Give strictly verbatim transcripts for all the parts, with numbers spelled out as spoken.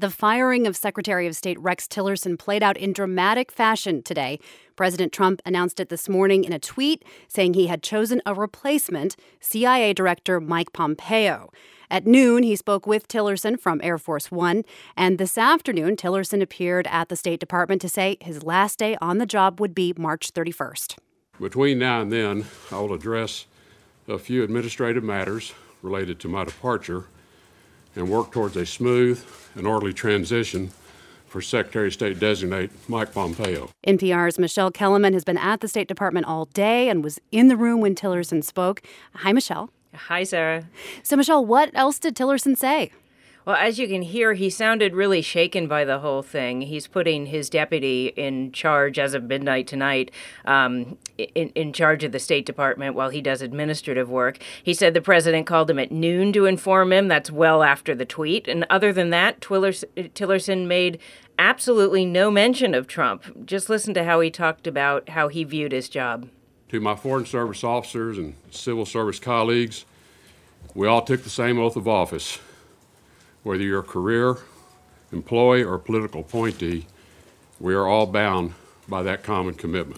The firing of Secretary of State Rex Tillerson played out in dramatic fashion today. President Trump announced it this morning in a tweet, saying he had chosen a replacement, C I A Director Mike Pompeo. At noon, he spoke with Tillerson from Air Force One, and this afternoon, Tillerson appeared at the State Department to say his last day on the job would be March thirty-first. Between now and then, I will address a few administrative matters related to my departure and work towards a smooth and orderly transition for Secretary of State designate Mike Pompeo. N P R's Michelle Kellerman has been at the State Department all day and was in the room when Tillerson spoke. Hi, Michelle. Hi, Sarah. So, Michelle, what else did Tillerson say? Well, as you can hear, he sounded really shaken by the whole thing. He's putting his deputy in charge as of midnight tonight, um, in, in charge of the State Department while he does administrative work. He said the president called him at noon to inform him. That's well after the tweet. And other than that, Twillers- Tillerson made absolutely no mention of Trump. Just listen to how he talked about how he viewed his job. To my Foreign Service officers and civil service colleagues, we all took the same oath of office. Whether you're a career, employee, or political appointee, we are all bound by that common commitment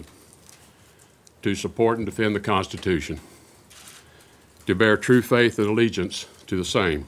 to support and defend the Constitution, to bear true faith and allegiance to the same,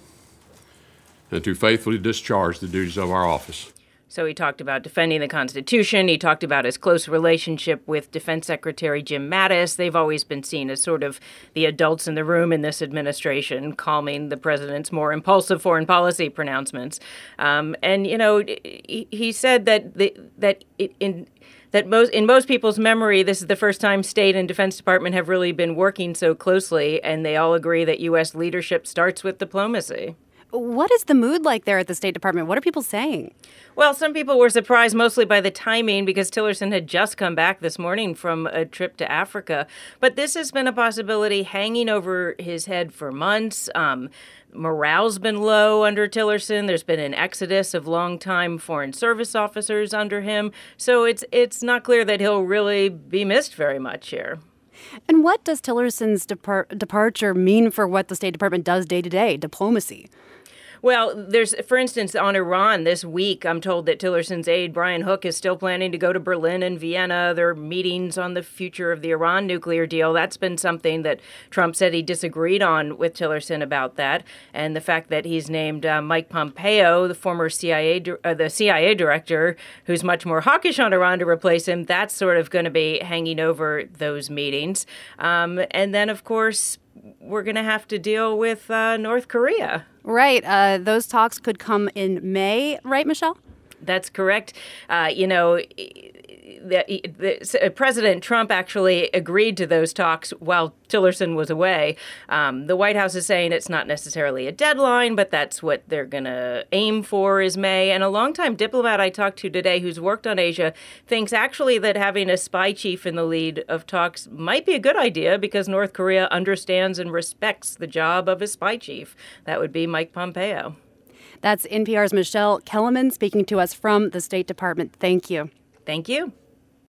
and to faithfully discharge the duties of our office. So he talked about defending the Constitution. He talked about his close relationship with Defense Secretary Jim Mattis. They've always been seen as sort of the adults in the room in this administration, calming the president's more impulsive foreign policy pronouncements. Um, and, you know, he, he said that the, that it, in that most in most people's memory, this is the first time State and Defense Department have really been working so closely, and they all agree that U S leadership starts with diplomacy. What is the mood like there at the State Department? What are people saying? Well, some people were surprised mostly by the timing because Tillerson had just come back this morning from a trip to Africa. But this has been a possibility hanging over his head for months. Um, morale's been low under Tillerson. There's been an exodus of longtime Foreign Service officers under him. So it's it's not clear that he'll really be missed very much here. And what does Tillerson's depart- departure mean for what the State Department does day to day, diplomacy? Well, there's, for instance, on Iran this week, I'm told that Tillerson's aide, Brian Hook, is still planning to go to Berlin and Vienna. There are meetings on the future of the Iran nuclear deal. That's been something that Trump said he disagreed on with Tillerson about that. And the fact that he's named uh, Mike Pompeo, the former C I A, uh, the C I A director, who's much more hawkish on Iran, to replace him, that's sort of going to be hanging over those meetings. Um, and then, of course, we're going to have to deal with uh, North Korea. Right. Uh, those talks could come in May, right, Michelle? That's correct. Uh, you know, the, the, President Trump actually agreed to those talks while Tillerson was away. Um, the White House is saying it's not necessarily a deadline, but that's what they're going to aim for is May. And a longtime diplomat I talked to today who's worked on Asia thinks actually that having a spy chief in the lead of talks might be a good idea because North Korea understands and respects the job of a spy chief. That would be Mike Pompeo. That's N P R's Michelle Kellerman speaking to us from the State Department. Thank you. Thank you.